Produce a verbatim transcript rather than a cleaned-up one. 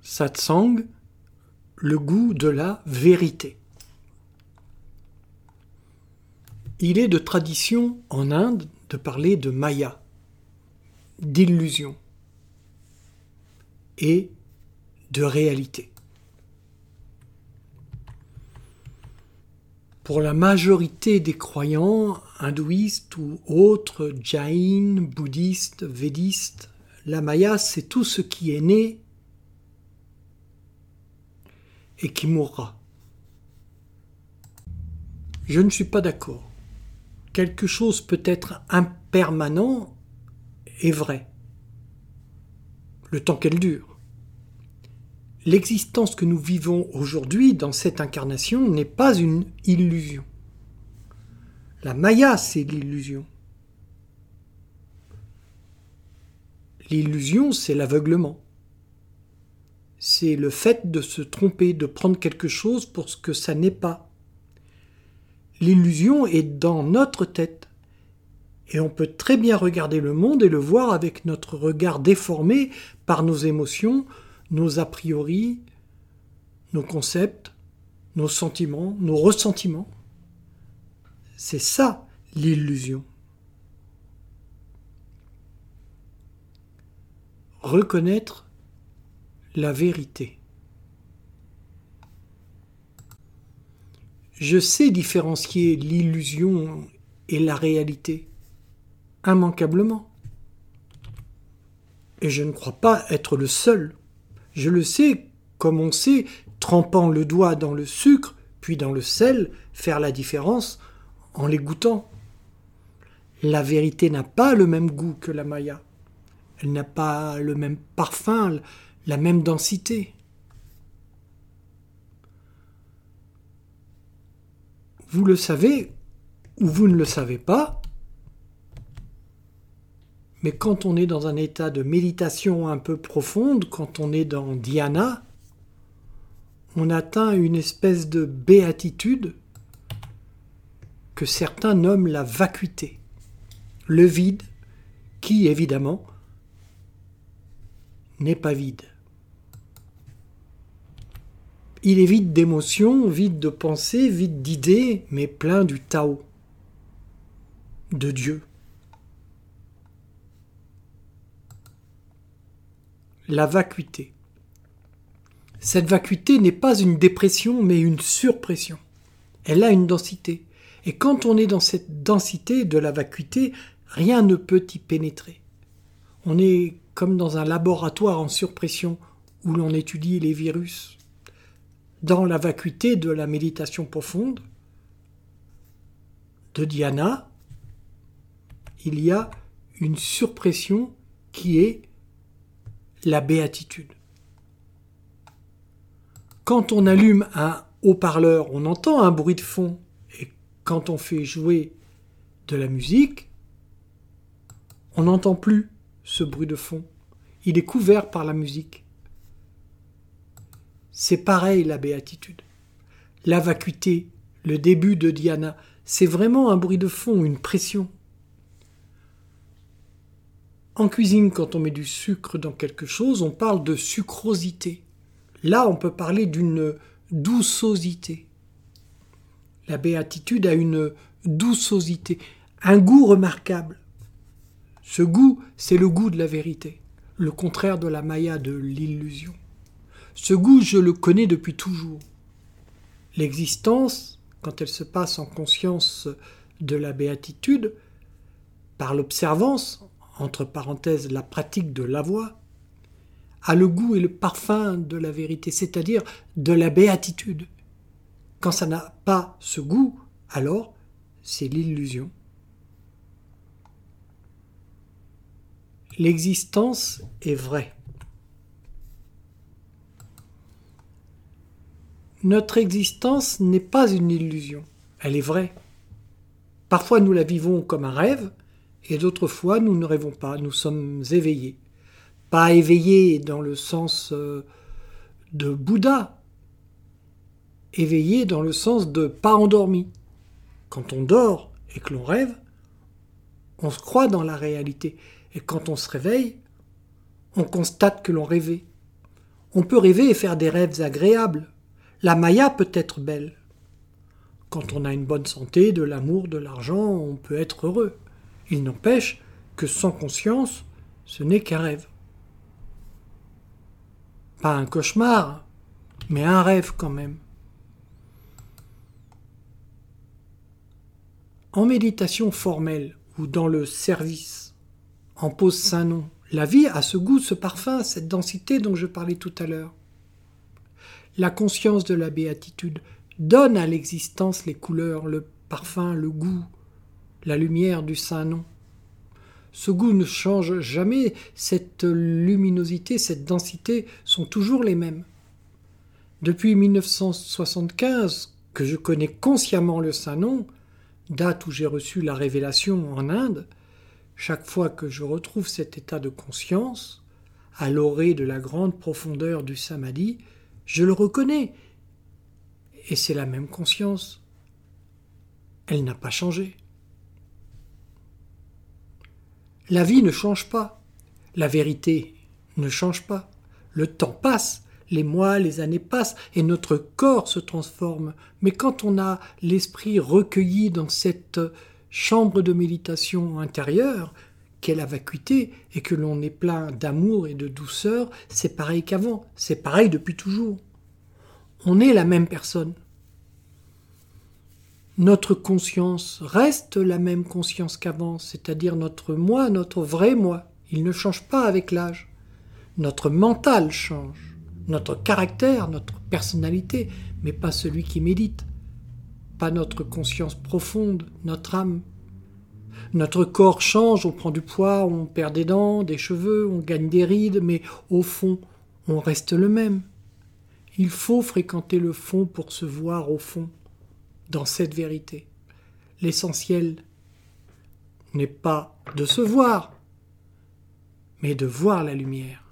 Satsang, le goût de la vérité. Il est de tradition en Inde de parler de maya, d'illusion et de réalité. Pour la majorité des croyants, hindouistes ou autres, jains, bouddhistes, védistes, la maya, c'est tout ce qui est né et qui mourra. Je ne suis pas d'accord. Quelque chose peut être impermanent et vrai, le temps qu'elle dure. L'existence que nous vivons aujourd'hui dans cette incarnation n'est pas une illusion. La maya, c'est l'illusion. L'illusion, c'est l'aveuglement. C'est le fait de se tromper, de prendre quelque chose pour ce que ça n'est pas. L'illusion est dans notre tête. Et on peut très bien regarder le monde et le voir avec notre regard déformé par nos émotions, nos a priori, nos concepts, nos sentiments, nos ressentiments. C'est ça l'illusion. Reconnaître la vérité. Je sais différencier l'illusion et la réalité, immanquablement. Et je ne crois pas être le seul. Je le sais, comme on sait, trempant le doigt dans le sucre, puis dans le sel, faire la différence en les goûtant. La vérité n'a pas le même goût que la maya. Elle n'a pas le même parfum, la même densité. Vous le savez ou vous ne le savez pas, mais quand on est dans un état de méditation un peu profonde, quand on est dans dhyana, on atteint une espèce de béatitude que certains nomment la vacuité, le vide qui, évidemment, n'est pas vide. Il est vide d'émotions, vide de pensées, vide d'idées, mais plein du Tao, de Dieu. La vacuité. Cette vacuité n'est pas une dépression, mais une surpression. Elle a une densité. Et quand on est dans cette densité de la vacuité, rien ne peut y pénétrer. On est comme dans un laboratoire en surpression où l'on étudie les virus. Dans la vacuité de la méditation profonde, de dhyana, il y a une surpression qui est la béatitude. Quand on allume un haut-parleur, on entend un bruit de fond. Et quand on fait jouer de la musique, on n'entend plus ce bruit de fond. Il est couvert par la musique. C'est pareil la béatitude. La vacuité, le début de dhyana, c'est vraiment un bruit de fond, une pression. En cuisine, quand on met du sucre dans quelque chose, on parle de sucrosité. Là, on peut parler d'une doucosité. La béatitude a une doucosité, un goût remarquable. Ce goût, c'est le goût de la vérité, le contraire de la maya, de l'illusion. Ce goût, je le connais depuis toujours. L'existence, quand elle se passe en conscience de la béatitude, par l'observance, entre parenthèses la pratique de la voix, a le goût et le parfum de la vérité, c'est-à-dire de la béatitude. Quand ça n'a pas ce goût, alors c'est l'illusion. L'existence est vraie. Notre existence n'est pas une illusion, elle est vraie. Parfois nous la vivons comme un rêve, et d'autres fois nous ne rêvons pas, nous sommes éveillés. Pas éveillés dans le sens de Bouddha, éveillés dans le sens de pas endormi. Quand on dort et que l'on rêve, on se croit dans la réalité. Et quand on se réveille, on constate que l'on rêvait. On peut rêver et faire des rêves agréables. La Maya peut être belle. Quand on a une bonne santé, de l'amour, de l'argent, on peut être heureux. Il n'empêche que sans conscience, ce n'est qu'un rêve. Pas un cauchemar, mais un rêve quand même. En méditation formelle ou dans le service, en pose Saint-Nom, la vie a ce goût, ce parfum, cette densité dont je parlais tout à l'heure. La conscience de la béatitude donne à l'existence les couleurs, le parfum, le goût, la lumière du Saint-Nom. Ce goût ne change jamais, cette luminosité, cette densité sont toujours les mêmes. Depuis mille neuf cent soixante-quinze, que je connais consciemment le Saint-Nom, date où j'ai reçu la révélation en Inde, chaque fois que je retrouve cet état de conscience, à l'orée de la grande profondeur du samadhi, je le reconnais. Et c'est la même conscience. Elle n'a pas changé. La vie ne change pas. La vérité ne change pas. Le temps passe, les mois, les années passent et notre corps se transforme. Mais quand on a l'esprit recueilli dans cette chambre de méditation intérieure, qu'est la vacuité, et que l'on est plein d'amour et de douceur, c'est pareil qu'avant, c'est pareil depuis toujours. On est la même personne. Notre conscience reste la même conscience qu'avant, c'est-à-dire notre moi, notre vrai moi. Il ne change pas avec l'âge. Notre mental change, notre caractère, notre personnalité, mais pas celui qui médite, pas notre conscience profonde, notre âme. Notre corps change, on prend du poids, on perd des dents, des cheveux, on gagne des rides, mais au fond, on reste le même. Il faut fréquenter le fond pour se voir au fond, dans cette vérité. L'essentiel n'est pas de se voir, mais de voir la lumière.